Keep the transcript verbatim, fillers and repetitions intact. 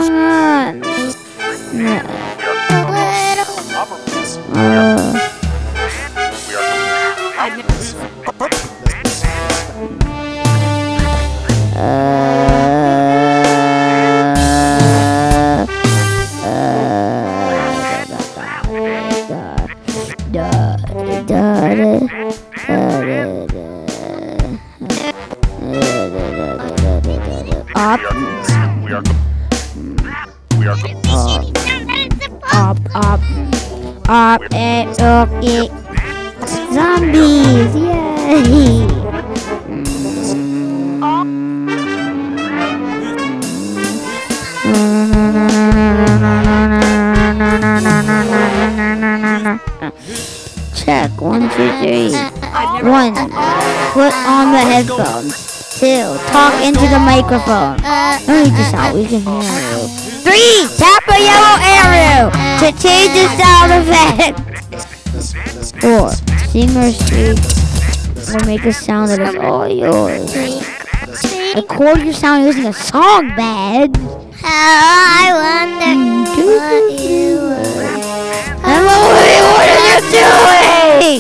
on. No. Uh, Up. Up, up, up, and okay. Zombies, yay! Check, one, two, three. One, put on the headphones. Two, talk into the microphone. Let me just out, we can hear you. Three, tap a yellow arrow to change the sound effect. Four, sing or speak or make a sound that is all yours. Record your sound using a song bed. I wonder what you were. Emily, what are you doing?